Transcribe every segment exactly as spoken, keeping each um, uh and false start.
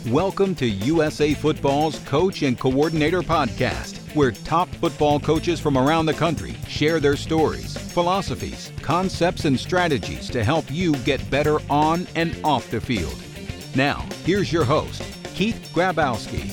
Welcome to U S A Football's Coach and Coordinator Podcast, where top football coaches from around the country share their stories, philosophies, concepts, and strategies to help you get better on and off the field. Now, here's your host, Keith Grabowski.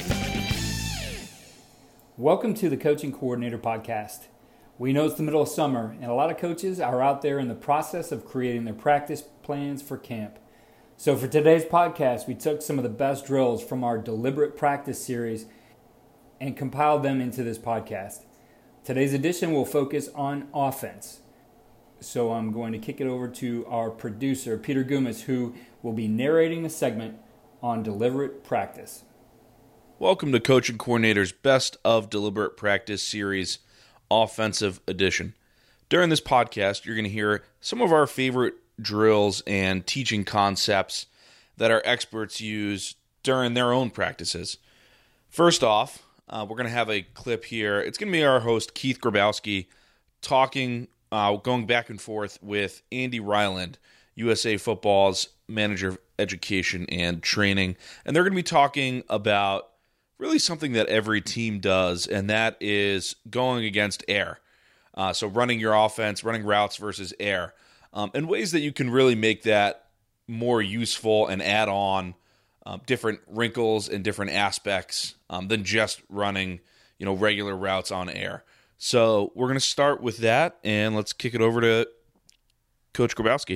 Welcome to the Coaching Coordinator Podcast. We know it's the middle of summer, and a lot of coaches are out there in the process of creating their practice plans for camp. So for today's podcast, we took some of the best drills from our deliberate practice series and compiled them into this podcast. Today's edition will focus on offense. So I'm going to kick it over to our producer, Peter Gumas, who will be narrating the segment on deliberate practice. Welcome to Coaching Coordinator's Best of Deliberate Practice Series Offensive Edition. During this podcast, you're going to hear some of our favorite drills and teaching concepts that our experts use during their own practices. First off, uh, we're going to have a clip here. It's going to be our host, Keith Grabowski, talking, uh, going back and forth with Andy Ryland, U S A Football's Manager of Education and Training. And they're going to be talking about really something that every team does, and that is going against air. Uh, so running your offense, running routes versus air. Um, and ways that you can really make that more useful and add on um, different wrinkles and different aspects um, than just running, you know, regular routes on air. So we're going to start with that, and let's kick it over to Coach Grabowski.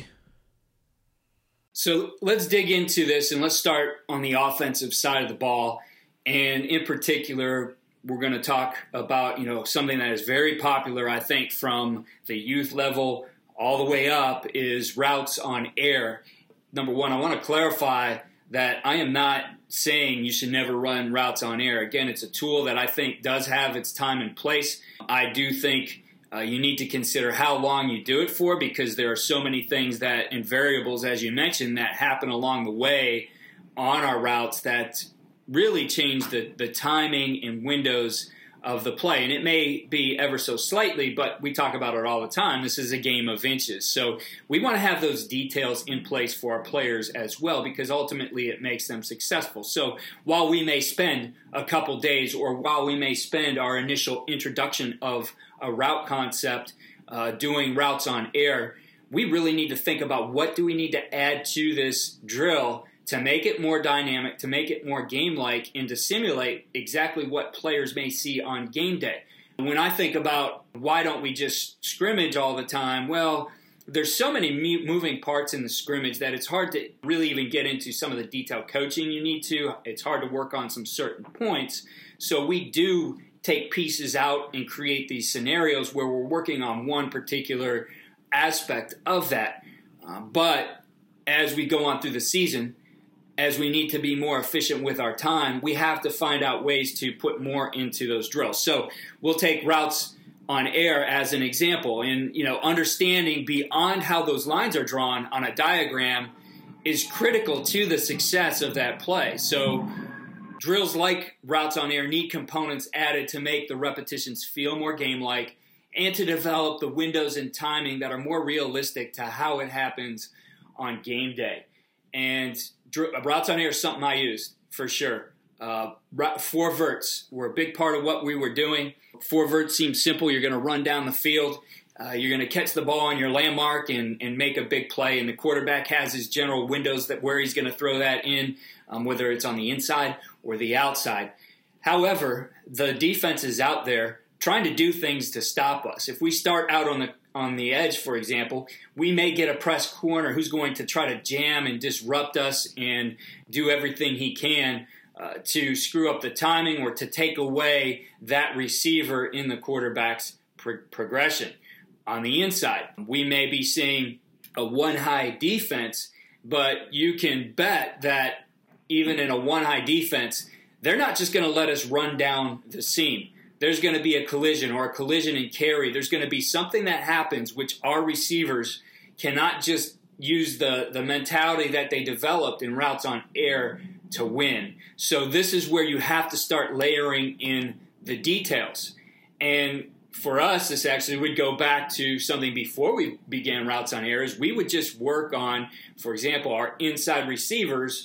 So let's dig into this, and let's start on the offensive side of the ball. And in particular, we're going to talk about, you know, something that is very popular, I think, from the youth level all the way up is routes on air. Number one, I want to clarify that I am not saying you should never run routes on air. Again, it's a tool that I think does have its time and place. I do think uh, you need to consider how long you do it for, because there are so many things that, and variables, as you mentioned, that happen along the way on our routes that really change the, the timing and windows of the play. And it may be ever so slightly, but we talk about it all the time. This is a game of inches. So we want to have those details in place for our players as well, because ultimately it makes them successful. So while we may spend a couple days, or while we may spend our initial introduction of a route concept uh, doing routes on air, we really need to think about what do we need to add to this drill to make it more dynamic, to make it more game-like, and to simulate exactly what players may see on game day. When I think about why don't we just scrimmage all the time, well, there's so many moving parts in the scrimmage that it's hard to really even get into some of the detailed coaching you need to. It's hard to work on some certain points. So we do take pieces out and create these scenarios where we're working on one particular aspect of that. Uh, but as we go on through the season, as we need to be more efficient with our time, we have to find out ways to put more into those drills. So we'll take routes on air as an example. And, you know, understanding beyond how those lines are drawn on a diagram is critical to the success of that play. So drills like routes on air need components added to make the repetitions feel more game-like and to develop the windows and timing that are more realistic to how it happens on game day. And routes on air is something I used for sure. Uh, four verts were a big part of what we were doing. Four verts seems simple. You're going to run down the field. Uh, you're going to catch the ball on your landmark and, and make a big play. And the quarterback has his general windows that where he's going to throw that in, um, whether it's on the inside or the outside. However, the defense is out there trying to do things to stop us. If we start out on the on the edge, for example, we may get a press corner who's going to try to jam and disrupt us and do everything he can uh, to screw up the timing or to take away that receiver in the quarterback's pro- progression. On the inside, we may be seeing a one-high defense, but you can bet that even in a one-high defense, they're not just going to let us run down the seam. There's going to be a collision or a collision and carry. There's going to be something that happens which our receivers cannot just use the, the mentality that they developed in routes on air to win. So this is where you have to start layering in the details. And for us, this actually would go back to something before we began routes on air, is we would just work on, for example, our inside receivers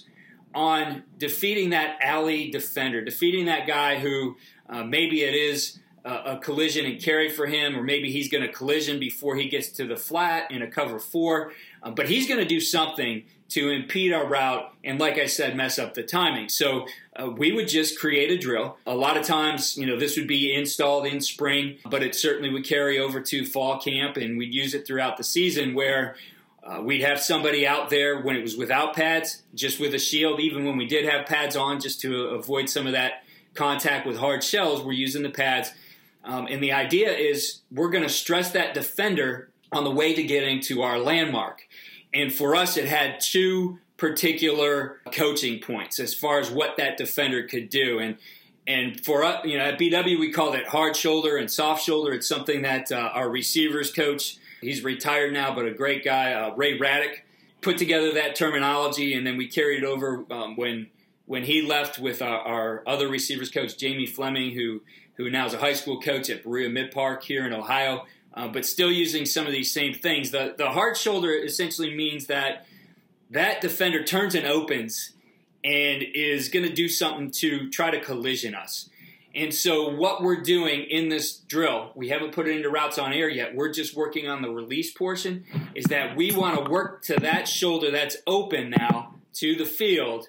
on defeating that alley defender, defeating that guy who uh, maybe it is a, a collision and carry for him, or maybe he's going to collision before he gets to the flat in a cover four. Uh, but he's going to do something to impede our route and, like I said, mess up the timing. So uh, we would just create a drill. A lot of times, you know, this would be installed in spring, but it certainly would carry over to fall camp, and we'd use it throughout the season where uh, we'd have somebody out there when it was without pads, just with a shield. Even when we did have pads on, just to avoid some of that contact with hard shells, we're using the pads. Um, and the idea is we're going to stress that defender on the way to getting to our landmark. And for us, it had two particular coaching points as far as what that defender could do. And and for us, you know, at B W, we called it hard shoulder and soft shoulder. It's something that uh, our receivers coach, he's retired now, but a great guy, uh, Ray Raddick, put together that terminology, and then we carried it over um, when when he left with our, our other receivers coach, Jamie Fleming, who who now is a high school coach at Berea Mid-Park here in Ohio. Uh, but still using some of these same things. The the hard shoulder essentially means that that defender turns and opens and is going to do something to try to collision us. And so what we're doing in this drill, we haven't put it into routes on air yet, we're just working on the release portion, is that we want to work to that shoulder that's open now to the field,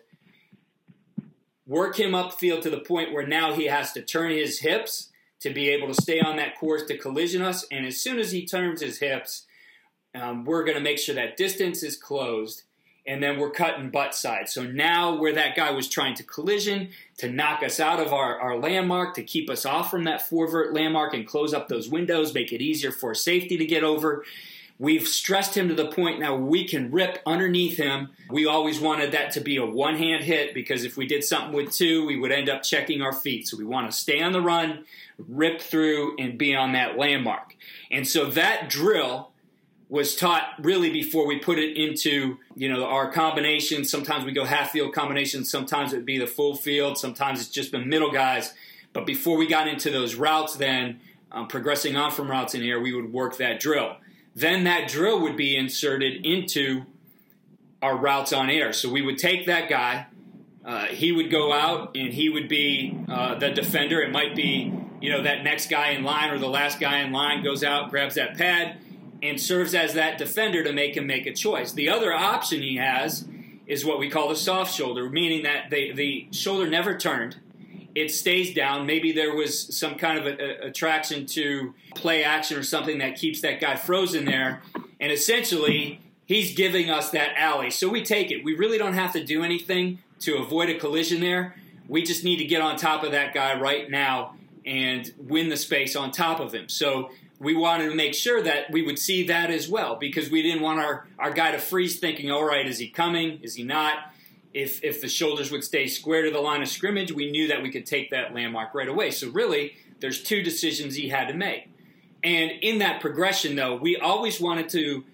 work him upfield to the point where now he has to turn his hips to be able to stay on that course to collision us. And as soon as he turns his hips, um, we're going to make sure that distance is closed, and then we're cutting butt side. So now where that guy was trying to collision, to knock us out of our, our landmark, to keep us off from that four-vert landmark and close up those windows, make it easier for safety to get over, we've stressed him to the point now where we can rip underneath him. We always wanted that to be a one-hand hit, because if we did something with two, we would end up checking our feet. So we want to stay on the run, rip through, and be on that landmark. And so that drill was taught really before we put it into, you know, our combinations. Sometimes we go half field combinations. Sometimes it would be the full field. Sometimes it's just the middle guys. But before we got into those routes, then um, progressing on from routes in air, we would work that drill. Then that drill would be inserted into our routes on air. So we would take that guy. Uh, he would go out, and he would be uh, the defender. It might be, you know, that next guy in line or the last guy in line goes out, grabs that pad, and serves as that defender to make him make a choice. The other option he has is what we call the soft shoulder, meaning that the, the shoulder never turned. It stays down. Maybe there was some kind of a, a, attraction to play action or something that keeps that guy frozen there. And essentially, he's giving us that alley. So we take it. We really don't have to do anything to avoid a collision there. We just need to get on top of that guy right now and win the space on top of him. So we wanted to make sure that we would see that as well, because we didn't want our, our guy to freeze thinking, all right, is he coming? Is he not? If if the shoulders would stay square to the line of scrimmage, we knew that we could take that landmark right away. So really, there's two decisions he had to make. And in that progression, though, we always wanted to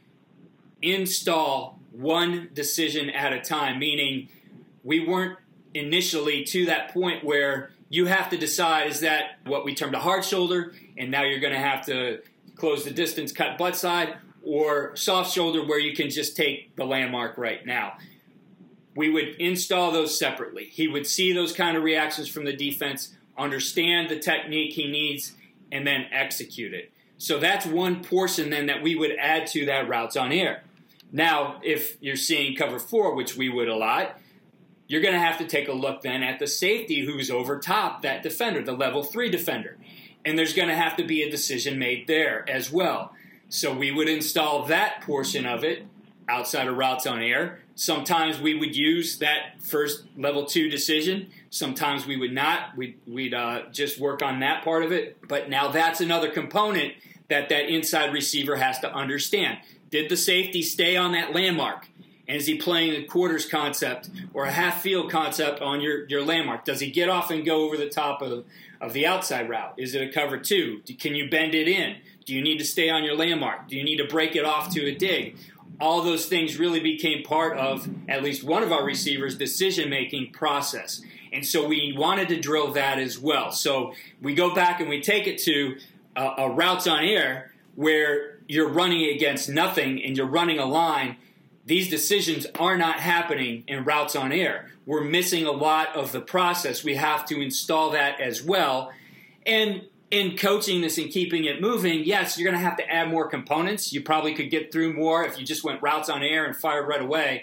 install one decision at a time, meaning we weren't initially to that point where you have to decide, is that what we termed a hard shoulder, and now you're going to have to close the distance, cut butt side, or soft shoulder where you can just take the landmark right now. We would install those separately. He would see those kind of reactions from the defense, understand the technique he needs, and then execute it. So that's one portion then that we would add to that routes on air. Now, if you're seeing cover four, which we would a lot, you're going to have to take a look then at the safety who's over top that defender, the level three defender. And there's going to have to be a decision made there as well. So we would install that portion of it outside of routes on air. Sometimes we would use that first level two decision. Sometimes we would not. We'd, we'd uh, just work on that part of it. But now that's another component that that inside receiver has to understand. Did the safety stay on that landmark? And is he playing a quarters concept or a half field concept on your, your landmark? Does he get off and go over the top of, of the outside route? Is it a cover two? Can you bend it in? Do you need to stay on your landmark? Do you need to break it off to a dig? All those things really became part of at least one of our receivers' decision-making process. And so we wanted to drill that as well. So we go back and we take it to a, a routes on air where you're running against nothing and you're running a line. these decisions are not happening in routes on air. We're missing a lot of the process. We have to install that as well. And in coaching this and keeping it moving, yes, you're going to have to add more components. You probably could get through more if you just went routes on air and fired right away.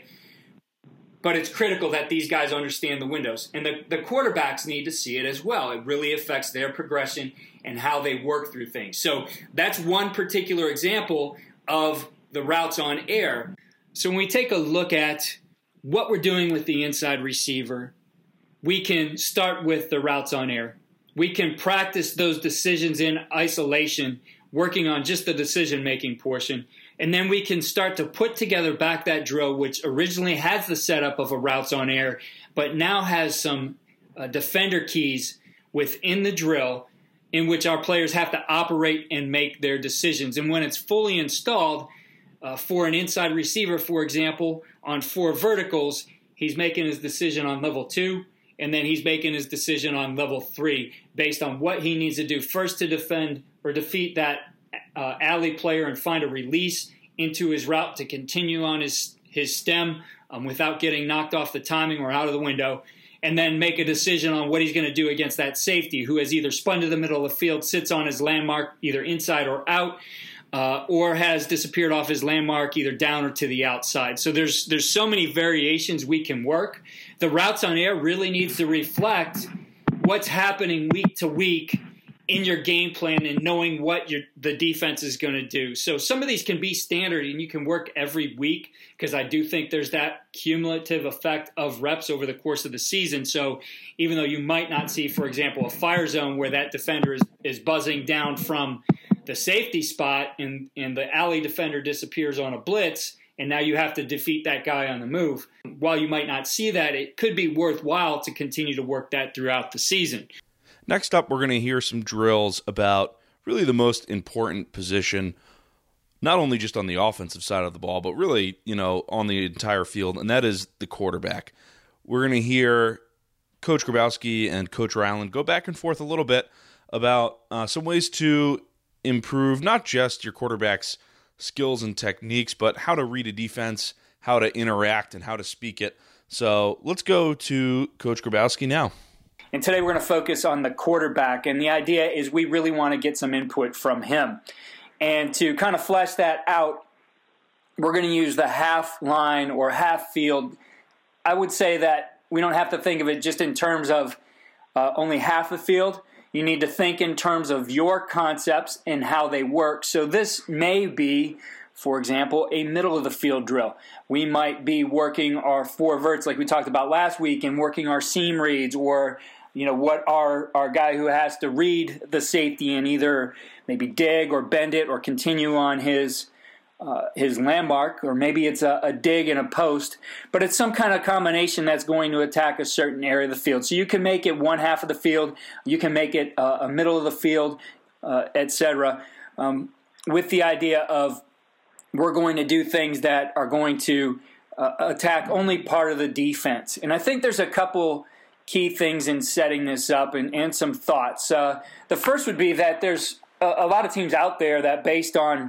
But it's critical that these guys understand the windows. And the, the quarterbacks need to see it as well. It really affects their progression and how they work through things. So that's one particular example of the routes on air. So when we take a look at what we're doing with the inside receiver, we can start with the routes on air. We can practice those decisions in isolation, working on just the decision-making portion. And then we can start to put together back that drill, which originally has the setup of a routes on air, but now has some uh, defender keys within the drill in which our players have to operate and make their decisions. And when it's fully installed, uh, for an inside receiver, for example, on four verticals, he's making his decision on level two, and then he's making his decision on level three based on what he needs to do first to defend or defeat that uh, alley player and find a release into his route to continue on his, his stem um, without getting knocked off the timing or out of the window, and then make a decision on what he's going to do against that safety who has either spun to the middle of the field, sits on his landmark either inside or out, uh, or has disappeared off his landmark either down or to the outside. So there's there's so many variations we can work. The routes on air really needs to reflect what's happening week to week in your game plan and knowing what your, the defense is going to do. So some of these can be standard and you can work every week because I do think there's that cumulative effect of reps over the course of the season. So even though you might not see, for example, a fire zone where that defender is, is buzzing down from the safety spot and, and the alley defender disappears on a blitz, and now you have to defeat that guy on the move. While you might not see that, it could be worthwhile to continue to work that throughout the season. Next up, we're going to hear some drills about really the most important position, not only just on the offensive side of the ball, but really, you know, on the entire field, and that is the quarterback. We're going to hear Coach Grabowski and Coach Ryland go back and forth a little bit about uh, some ways to improve not just your quarterback's skills and techniques, but how to read a defense, how to interact, and how to speak it. So let's go to Coach Grabowski now. And today we're going to focus on the quarterback, and the idea is we really want to get some input from him. And to kind of flesh that out, we're going to use the half line or half field. I would say that we don't have to think of it just in terms of uh, only half the field. You need to think in terms of your concepts and how they work. So this may be, for example, a middle of the field drill. We might be working our four verts like we talked about last week and working our seam reads, or you know what our, our guy who has to read the safety and either maybe dig or bend it or continue on his uh, his landmark, or maybe it's a, a dig and a post, but it's some kind of combination that's going to attack a certain area of the field. So you can make it one half of the field, you can make it uh, a middle of the field, uh, et cetera, um, with the idea of we're going to do things that are going to uh, attack only part of the defense. And I think there's a couple key things in setting this up and, and some thoughts. Uh, the first would be that there's a, a lot of teams out there that based on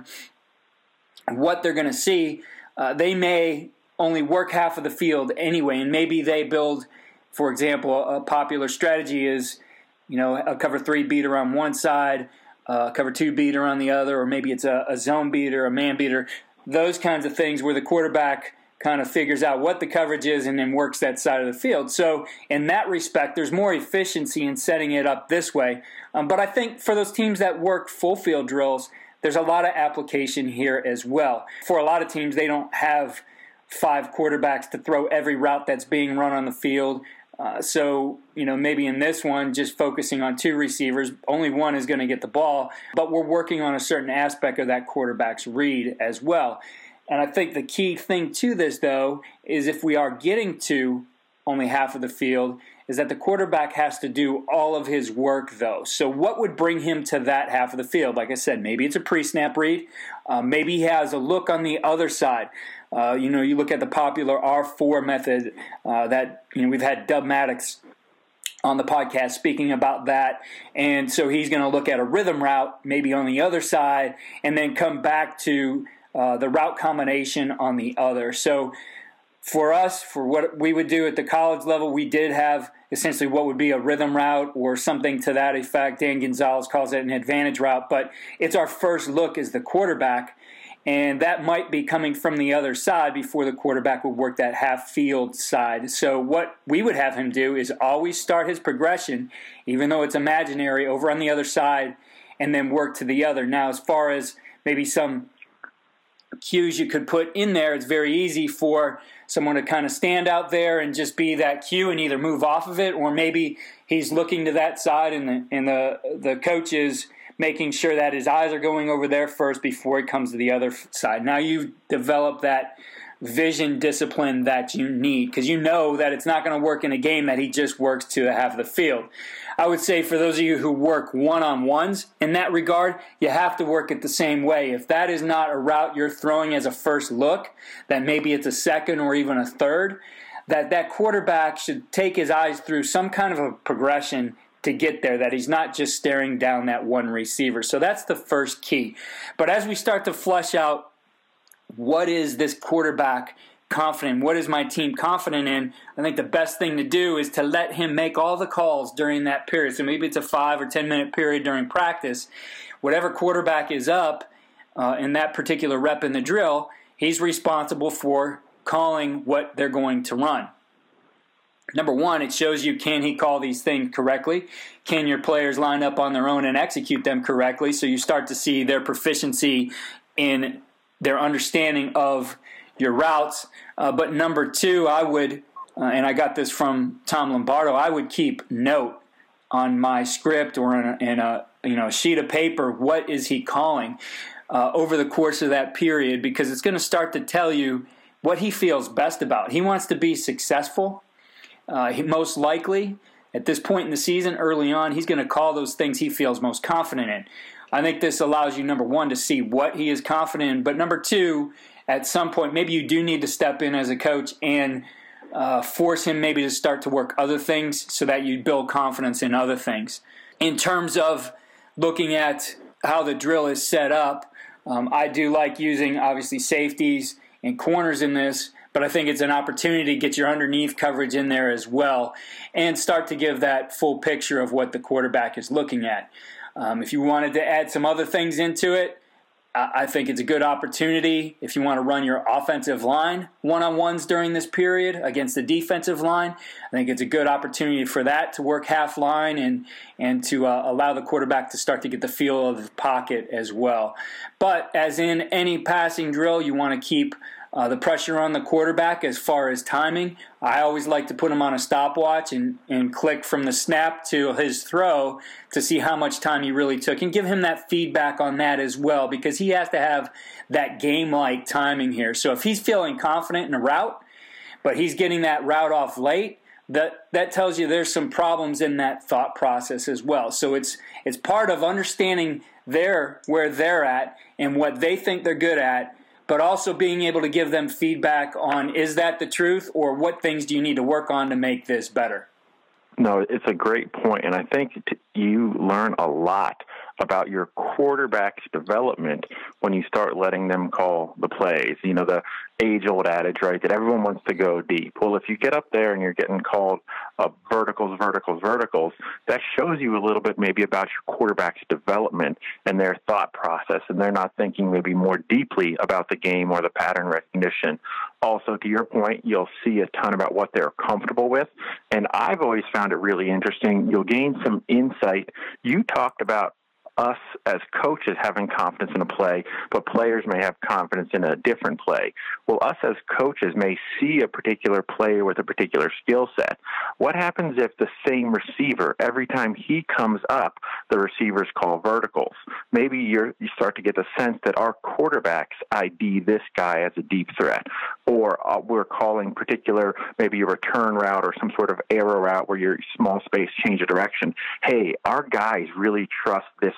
what they're going to see, uh, they may only work half of the field anyway, and maybe they build, for example, a popular strategy is, you know, a cover three beater on one side, uh, cover two beater on the other, or maybe it's a, a zone beater, a man beater, those kinds of things where the quarterback kind of figures out what the coverage is and then works that side of the field. So in that respect, there's more efficiency in setting it up this way. Um, but I think for those teams that work full field drills, there's a lot of application here as well. For a lot of teams, they don't have five quarterbacks to throw every route that's being run on the field. Uh, so, you know, maybe in this one, just focusing on two receivers, only one is going to get the ball, but we're working on a certain aspect of that quarterback's read as well. And I think the key thing to this, though, is if we are getting to only half of the field, is that the quarterback has to do all of his work, though. So what would bring him to that half of the field? Like I said, maybe it's a pre-snap read. Uh, maybe he has a look on the other side. Uh, you know, you look at the popular R four method uh, that, you know, we've had Dub Maddox on the podcast speaking about that. And so he's going to look at a rhythm route, maybe on the other side, and then come back to uh, the route combination on the other. So for us, for what we would do at the college level, we did have essentially what would be a rhythm route or something to that effect. Dan Gonzalez calls it an advantage route, but it's our first look as the quarterback, and that might be coming from the other side before the quarterback would work that half-field side. So what we would have him do is always start his progression, even though it's imaginary, over on the other side, and then work to the other. Now, as far as maybe some cues you could put in there, it's very easy for someone to kind of stand out there and just be that cue and either move off of it, or maybe he's looking to that side and the and the the coach is making sure that his eyes are going over there first before he comes to the other side. Now you've developed that vision discipline that you need, because you know that it's not going to work in a game that he just works to half the field. I would say for those of you who work one-on-ones in that regard, you have to work it the same way. If that is not a route you're throwing as a first look, that maybe it's a second or even a third, that that quarterback should take his eyes through some kind of a progression to get there, that he's not just staring down that one receiver. So that's the first key. But as we start to flesh out what is this quarterback confident, what is my team confident in, I think the best thing to do is to let him make all the calls during that period. So maybe it's a five or ten minute period during practice. Whatever quarterback is up uh, in that particular rep in the drill, he's responsible for calling what they're going to run. Number one, it shows you, can he call these things correctly? Can your players line up on their own and execute them correctly? So you start to see their proficiency in their understanding of your routes. Uh, but number two, I would, uh, and I got this from Tom Lombardo, I would keep note on my script or in a, in a you know sheet of paper, what is he calling uh, over the course of that period, because it's going to start to tell you what he feels best about. He wants to be successful. Uh, he, most likely, at this point in the season, early on, he's going to call those things he feels most confident in. I think this allows you, number one, to see what he is confident in, but number two, at some point, maybe you do need to step in as a coach and uh, force him maybe to start to work other things so that you build confidence in other things. In terms of looking at how the drill is set up, um, I do like using, obviously, safeties and corners in this, but I think it's an opportunity to get your underneath coverage in there as well and start to give that full picture of what the quarterback is looking at. Um, if you wanted to add some other things into it, I think it's a good opportunity if you want to run your offensive line one-on-ones during this period against the defensive line. I think it's a good opportunity for that to work half line and and to uh, allow the quarterback to start to get the feel of the pocket as well. But as in any passing drill, you want to keep Uh, the pressure on the quarterback as far as timing. I always like to put him on a stopwatch and, and click from the snap to his throw to see how much time he really took and give him that feedback on that as well, because he has to have that game-like timing here. So if he's feeling confident in a route, but he's getting that route off late, that that tells you there's some problems in that thought process as well. So it's it's part of understanding their where they're at and what they think they're good at, but also being able to give them feedback on, is that the truth, or what things do you need to work on to make this better? No, it's a great point, and I think t- you learn a lot about your quarterback's development when you start letting them call the plays. You know, the age-old adage, right, that everyone wants to go deep. Well, if you get up there and you're getting called uh, verticals, verticals, verticals, that shows you a little bit maybe about your quarterback's development and their thought process, and they're not thinking maybe more deeply about the game or the pattern recognition. Also, to your point, you'll see a ton about what they're comfortable with, and I've always found it really interesting. You'll gain some insight. You talked about us as coaches having confidence in a play, but players may have confidence in a different play. Well, us as coaches may see a particular player with a particular skill set. What happens if the same receiver, every time he comes up, the receivers call verticals? Maybe you're, you start to get the sense that our quarterbacks I D this guy as a deep threat, or uh, we're calling particular, maybe a return route or some sort of arrow route where you're small space change of direction. Hey, our guys really trust this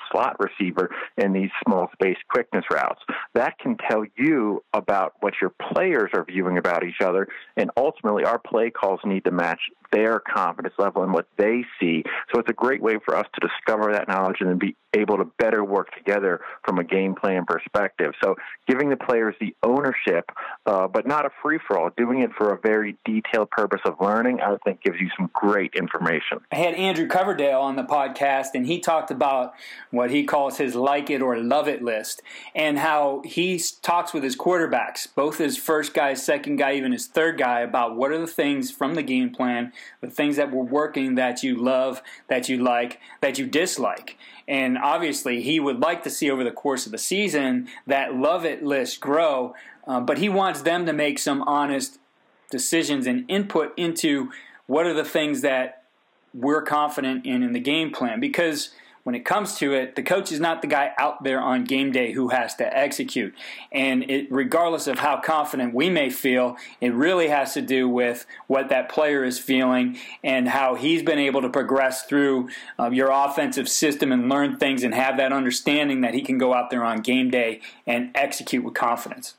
slot receiver in these small space quickness routes. That can tell you about what your players are viewing about each other, and ultimately our play calls need to match their confidence level and what they see. So it's a great way for us to discover that knowledge and then be able to better work together from a game plan perspective. So giving the players the ownership, uh, but not a free-for-all, doing it for a very detailed purpose of learning, I think gives you some great information. I had Andrew Coverdale on the podcast, and he talked about what he calls his like it or love it list, and how he talks with his quarterbacks, both his first guy, second guy, even his third guy, about what are the things from the game plan, the things that were working that you love, that you like, that you dislike. And obviously, he would like to see over the course of the season that love it list grow, uh, but he wants them to make some honest decisions and input into what are the things that we're confident in in the game plan. Because when it comes to it, the coach is not the guy out there on game day who has to execute. And it, regardless of how confident we may feel, it really has to do with what that player is feeling and how he's been able to progress through uh, your offensive system and learn things and have that understanding that he can go out there on game day and execute with confidence.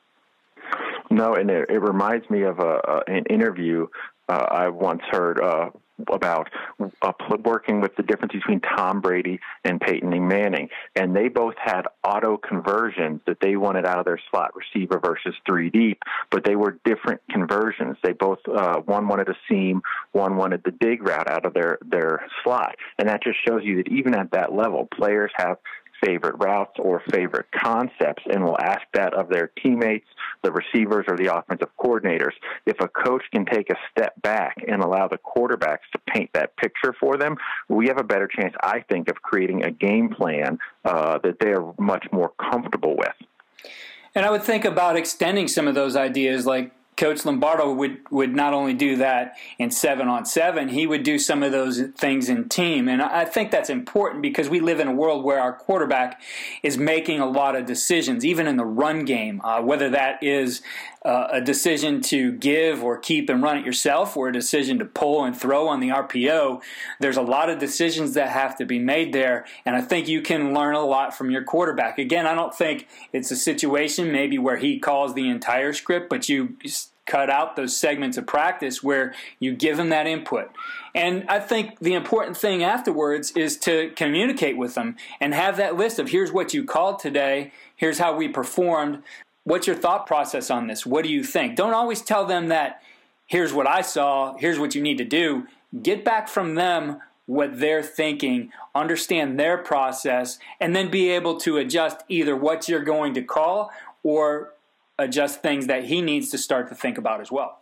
No, and it, it reminds me of a, a, an interview uh, I once heard uh, about uh, working with the difference between Tom Brady and Peyton Manning. And they both had auto conversions that they wanted out of their slot receiver versus three deep, but they were different conversions. They both, uh, one wanted a seam, one wanted the dig route out of their, their slot. And that just shows you that even at that level, players have favorite routes or favorite concepts, and will ask that of their teammates, the receivers, or the offensive coordinators. If a coach can take a step back and allow the quarterbacks to paint that picture for them, we have a better chance, I think, of creating a game plan uh, that they are much more comfortable with. And I would think about extending some of those ideas, like Coach Lombardo would, would not only do that in seven on seven, he would do some of those things in team. And I think that's important because we live in a world where our quarterback is making a lot of decisions, even in the run game, uh, whether that is uh, a decision to give or keep and run it yourself or a decision to pull and throw on the R P O. There's a lot of decisions that have to be made there, and I think you can learn a lot from your quarterback. Again, I don't think it's a situation maybe where he calls the entire script, but you cut out those segments of practice where you give them that input. And I think the important thing afterwards is to communicate with them and have that list of here's what you called today, here's how we performed, what's your thought process on this, what do you think? Don't always tell them that here's what I saw, here's what you need to do. Get back from them what they're thinking, understand their process, and then be able to adjust either what you're going to call or adjust things that he needs to start to think about as well.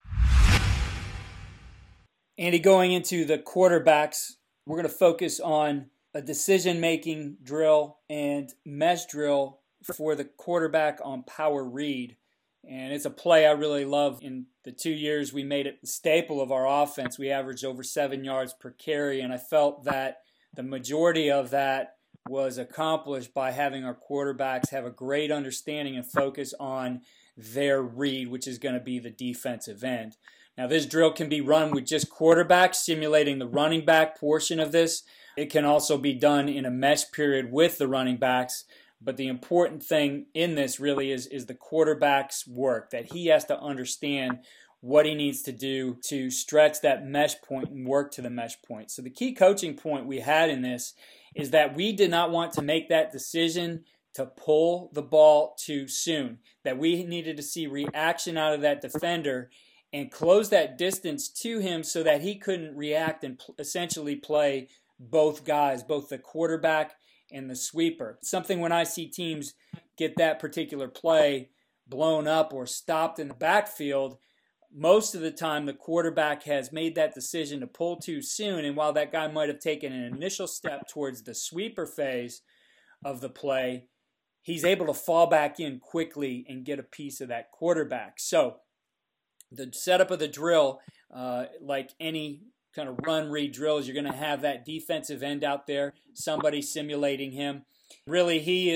Andy, going into the quarterbacks, we're going to focus on a decision-making drill and mesh drill for the quarterback on power read. And it's a play I really love. In the two years we made it the staple of our offense, we averaged over seven yards per carry, and I felt that the majority of that was accomplished by having our quarterbacks have a great understanding and focus on their read, which is going to be the defensive end. Now, this drill can be run with just quarterbacks, simulating the running back portion of this. It can also be done in a mesh period with the running backs. But the important thing in this really is, is the quarterback's work, that he has to understand what he needs to do to stretch that mesh point and work to the mesh point. So the key coaching point we had in this is that we did not want to make that decision to pull the ball too soon, that we needed to see reaction out of that defender and close that distance to him so that he couldn't react and pl- essentially play both guys, both the quarterback and the sweeper. Something when I see teams get that particular play blown up or stopped in the backfield, most of the time the quarterback has made that decision to pull too soon, and while that guy might have taken an initial step towards the sweeper phase of the play, he's able to fall back in quickly and get a piece of that quarterback. So the setup of the drill, uh, like any kind of run read drills, you're going to have that defensive end out there, somebody simulating him. Really, he is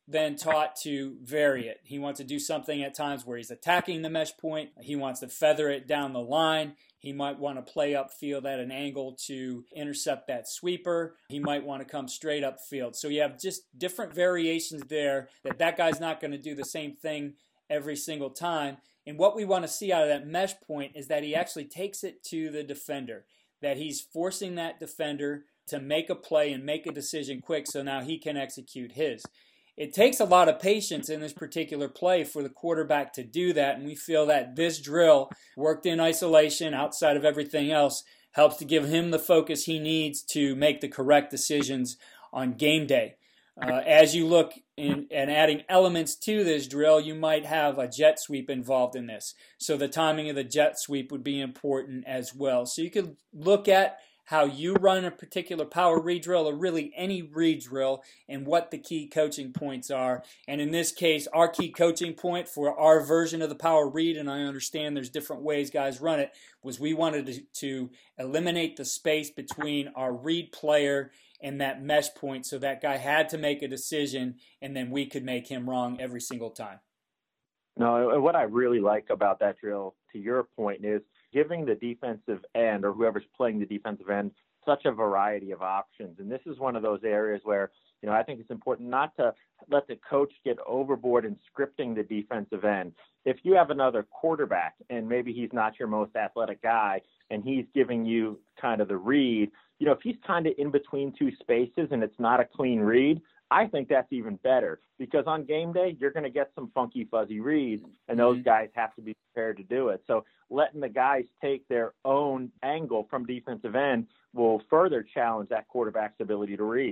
then taught to vary it. He wants to do something at times where he's attacking the mesh point. He wants to feather it down the line. He might want to play upfield at an angle to intercept that sweeper. He might want to come straight upfield. So you have just different variations there that that guy's not going to do the same thing every single time. And what we want to see out of that mesh point is that he actually takes it to the defender, that he's forcing that defender to make a play and make a decision quick so now he can execute his. It takes a lot of patience in this particular play for the quarterback to do that, and we feel that this drill, worked in isolation outside of everything else, helps to give him the focus he needs to make the correct decisions on game day. Uh, as you look in, and adding elements to this drill, you might have a jet sweep involved in this. So the timing of the jet sweep would be important as well. So you could look at how you run a particular power read drill, or really any read drill, and what the key coaching points are. And in this case, our key coaching point for our version of the power read, and I understand there's different ways guys run it, was we wanted to, to eliminate the space between our read player and that mesh point, so that guy had to make a decision, and then we could make him wrong every single time. No, what I really like about that drill, to your point, is giving the defensive end, or whoever's playing the defensive end, such a variety of options. And this is one of those areas where, you know, I think it's important not to let the coach get overboard in scripting the defensive end. If you have another quarterback and maybe he's not your most athletic guy and he's giving you kind of the read, you know, if he's kind of in between two spaces and it's not a clean read, I think that's even better, because on game day, you're going to get some funky, fuzzy reads, and those guys have to be prepared to do it. So letting the guys take their own angle from defensive end will further challenge that quarterback's ability to read.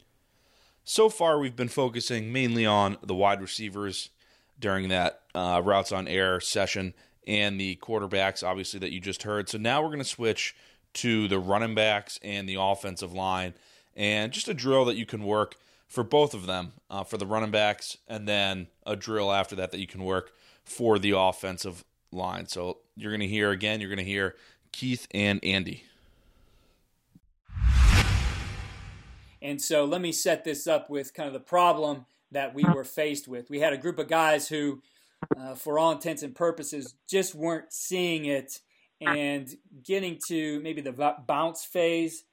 So far, we've been focusing mainly on the wide receivers during that uh, routes on air session and the quarterbacks, obviously, that you just heard. So now we're going to switch to the running backs and the offensive line, and just a drill that you can work for both of them, uh, for the running backs, and then a drill after that that you can work for the offensive line. So you're going to hear, again, you're going to hear Keith and Andy. And so let me set this up with kind of the problem that we were faced with. We had a group of guys who, uh, for all intents and purposes, just weren't seeing it and getting to maybe the bounce phase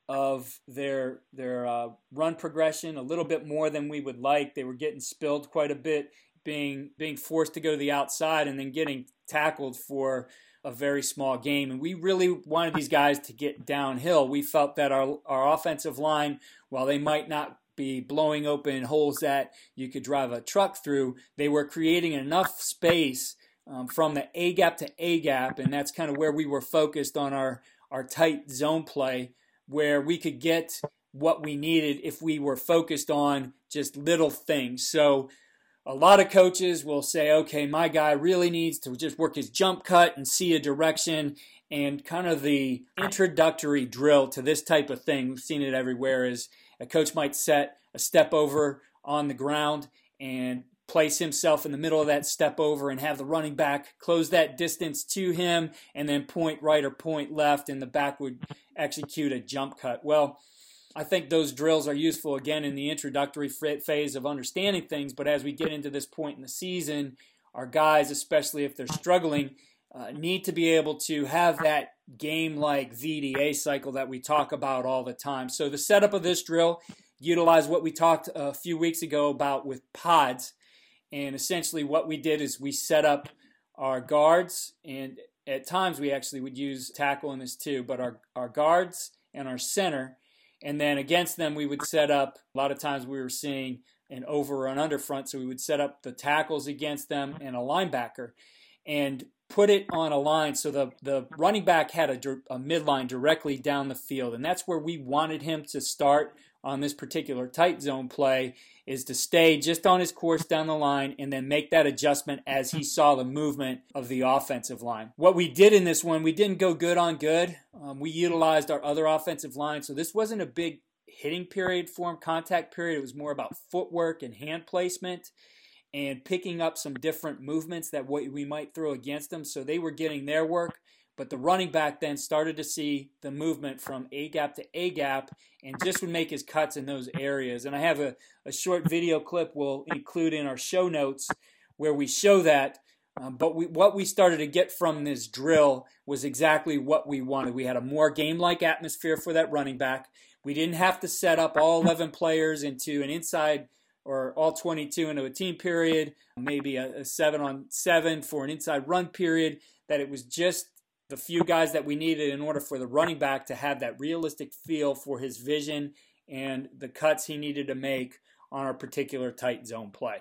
of their their uh, run progression a little bit more than we would like. They were getting spilled quite a bit, being being forced to go to the outside and then getting tackled for a very small game. And we really wanted these guys to get downhill. We felt that our our offensive line, while they might not be blowing open holes that you could drive a truck through, they were creating enough space um, from the A-gap to A-gap, and that's kind of where we were focused on our, our tight zone play, where we could get what we needed if we were focused on just little things. So a lot of coaches will say, okay, my guy really needs to just work his jump cut and see a direction, and kind of the introductory drill to this type of thing, we've seen it everywhere, is a coach might set a step over on the ground and place himself in the middle of that step over and have the running back close that distance to him and then point right or point left, and the back would execute a jump cut. Well, I think those drills are useful, again, in the introductory phase of understanding things, but as we get into this point in the season, our guys, especially if they're struggling, uh, need to be able to have that game-like V D A cycle that we talk about all the time. So the setup of this drill utilized what we talked a few weeks ago about with pods. And essentially what we did is we set up our guards, and at times we actually would use tackle in this too, but our, our guards and our center, and then against them we would set up, a lot of times we were seeing an over or an under front, so we would set up the tackles against them and a linebacker and put it on a line so the, the running back had a, a midline directly down the field. And that's where we wanted him to start on this particular tight zone play, is to stay just on his course down the line and then make that adjustment as he saw the movement of the offensive line. What we did in this one, we didn't go good on good. Um, we utilized our other offensive line, so this wasn't a big hitting period for him, contact period. It was more about footwork and hand placement and picking up some different movements that we might throw against them. So they were getting their work, but the running back then started to see the movement from A-gap to A-gap and just would make his cuts in those areas. And I have a, a short video clip we'll include in our show notes where we show that. Um, but we, what we started to get from this drill was exactly what we wanted. We had a more game-like atmosphere for that running back. We didn't have to set up all eleven players into an inside or all twenty-two into a team period, maybe a, a seven on seven for an inside run period, that it was just the few guys that we needed in order for the running back to have that realistic feel for his vision and the cuts he needed to make on our particular tight zone play.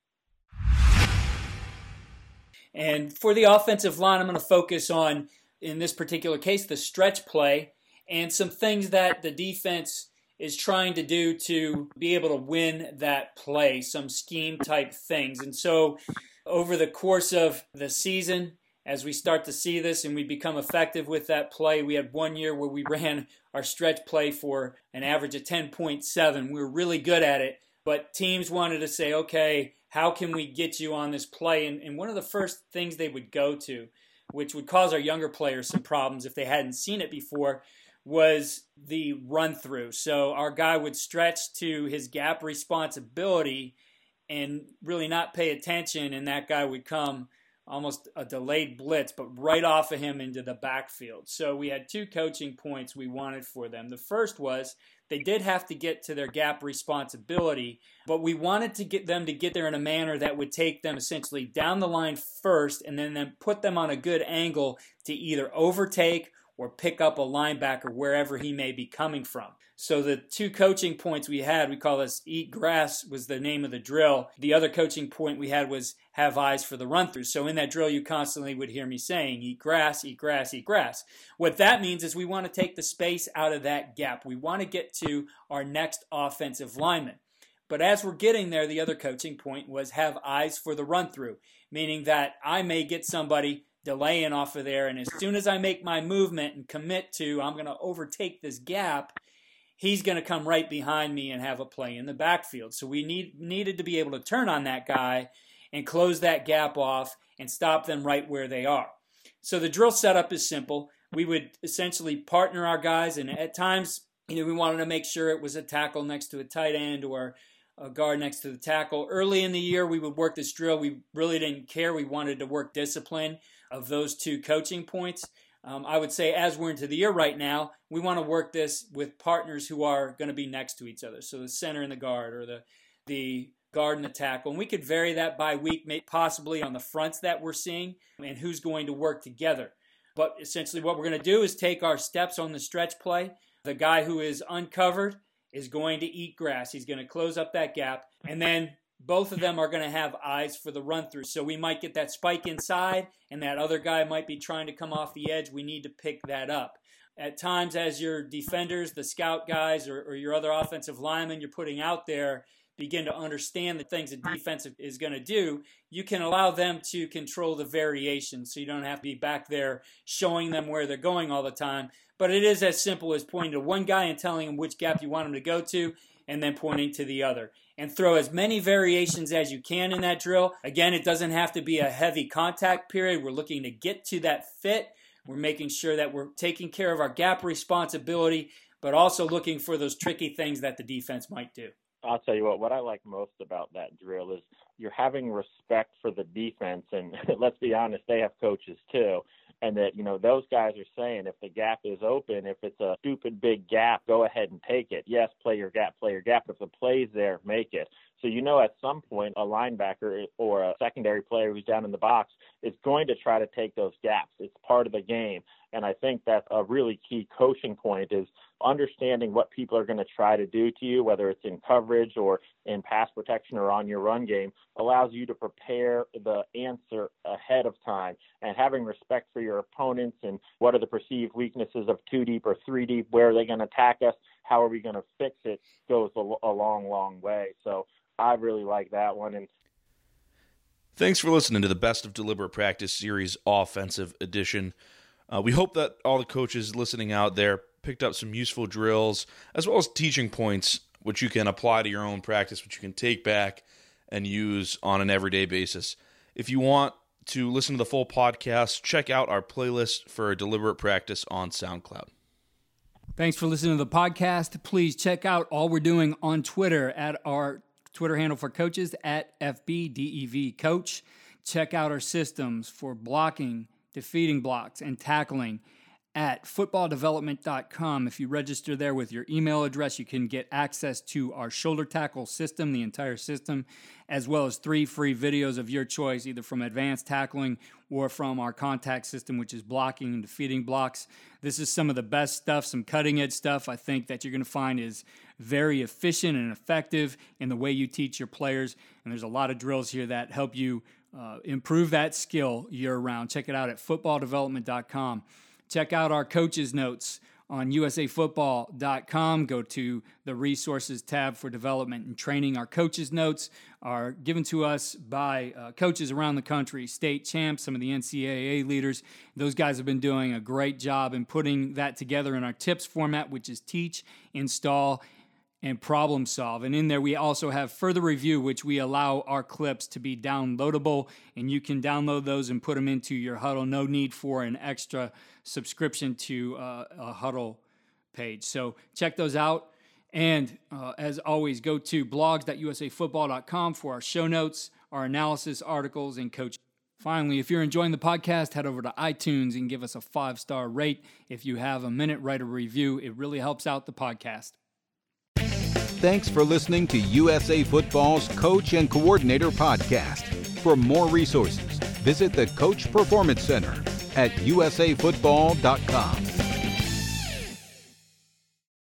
And for the offensive line, I'm going to focus on, in this particular case, the stretch play and some things that the defense is trying to do to be able to win that play, some scheme type things. And so over the course of the season, as we start to see this and we become effective with that play, we had one year where we ran our stretch play for an average of ten point seven. We were really good at it, but teams wanted to say, okay, how can we get you on this play? And, and one of the first things they would go to, which would cause our younger players some problems if they hadn't seen it before, was the run through. So our guy would stretch to his gap responsibility and really not pay attention, and that guy would come almost a delayed blitz, but right off of him into the backfield. So we had two coaching points we wanted for them. The first was they did have to get to their gap responsibility, but we wanted to get them to get there in a manner that would take them essentially down the line first and then, then put them on a good angle to either overtake or pick up a linebacker wherever he may be coming from. So the two coaching points we had, we call this eat grass, was the name of the drill. The other coaching point we had was have eyes for the run through. So in that drill, you constantly would hear me saying, eat grass, eat grass, eat grass. What that means is we want to take the space out of that gap. We want to get to our next offensive lineman. But as we're getting there, the other coaching point was have eyes for the run through, meaning that I may get somebody delaying off of there, and as soon as I make my movement and commit to I'm going to overtake this gap, he's going to come right behind me and have a play in the backfield. So we need needed to be able to turn on that guy and close that gap off and stop them right where they are. So the drill setup is simple. We would essentially partner our guys, and at times, you know, we wanted to make sure it was a tackle next to a tight end or a guard next to the tackle. Early in the year, we would work this drill. We really didn't care. We wanted to work discipline of those two coaching points. Um, I would say as we're into the year right now, we want to work this with partners who are going to be next to each other. So the center and the guard, or the the guard and the tackle. And we could vary that by week, possibly on the fronts that we're seeing and who's going to work together. But essentially what we're going to do is take our steps on the stretch play. The guy who is uncovered is going to eat grass. He's going to close up that gap. And then both of them are going to have eyes for the run through. So we might get that spike inside, and that other guy might be trying to come off the edge. We need to pick that up. At times, as your defenders, the scout guys, or, or your other offensive linemen you're putting out there begin to understand the things a defense is going to do, you can allow them to control the variation so you don't have to be back there showing them where they're going all the time. But it is as simple as pointing to one guy and telling him which gap you want him to go to, and then pointing to the other. And throw as many variations as you can in that drill. Again, it doesn't have to be a heavy contact period. We're looking to get to that fit. We're making sure that we're taking care of our gap responsibility, but also looking for those tricky things that the defense might do. I'll tell you what, what I like most about that drill is you're having respect for the defense. And let's be honest, they have coaches too. And that, you know, those guys are saying if the gap is open, if it's a stupid big gap, go ahead and take it. Yes, play your gap, play your gap. If the play's there, make it. So, you know, at some point, a linebacker or a secondary player who's down in the box is going to try to take those gaps. It's part of the game. And I think that's a really key coaching point is understanding what people are going to try to do to you, whether it's in coverage or in pass protection or on your run game, allows you to prepare the answer ahead of time. And having respect for your opponents and what are the perceived weaknesses of two deep or three deep, where are they going to attack us, how are we going to fix it, goes a, a long, long way. So I really like that one. And thanks for listening to the Best of Deliberate Practice Series Offensive Edition. Uh, we hope that all the coaches listening out there picked up some useful drills as well as teaching points which you can apply to your own practice, which you can take back and use on an everyday basis. If you want to listen to the full podcast, check out our playlist for Deliberate Practice on SoundCloud. Thanks for listening to the podcast. Please check out all we're doing on Twitter at our Twitter handle for coaches at F B D E V Coach. Check out our systems for blocking, defeating blocks, and tackling at football development dot com. If you register there with your email address, you can get access to our shoulder tackle system, the entire system, as well as three free videos of your choice, either from advanced tackling or from our contact system, which is blocking and defeating blocks. This is some of the best stuff, some cutting-edge stuff I think that you're going to find is very efficient and effective in the way you teach your players. And there's a lot of drills here that help you uh, improve that skill year-round. Check it out at football development dot com. Check out our coaches' notes on U S A football dot com. Go to the resources tab for development and training. Our coaches' notes are given to us by uh, coaches around the country, state champs, some of the N C double A leaders. Those guys have been doing a great job in putting that together in our tips format, which is teach, install, and problem solve. And in there, we also have further review, which we allow our clips to be downloadable, and you can download those and put them into your Huddle. No need for an extra subscription to uh, a Huddle page. So check those out. And uh, as always, go to blogs dot U S A football dot com for our show notes, our analysis, articles, and coach. Finally, if you're enjoying the podcast, head over to iTunes and give us a five-star rate. If you have a minute, write a review. It really helps out the podcast. Thanks for listening to U S A Football's Coach and Coordinator Podcast. For more resources, visit the Coach Performance Center at U S A football dot com.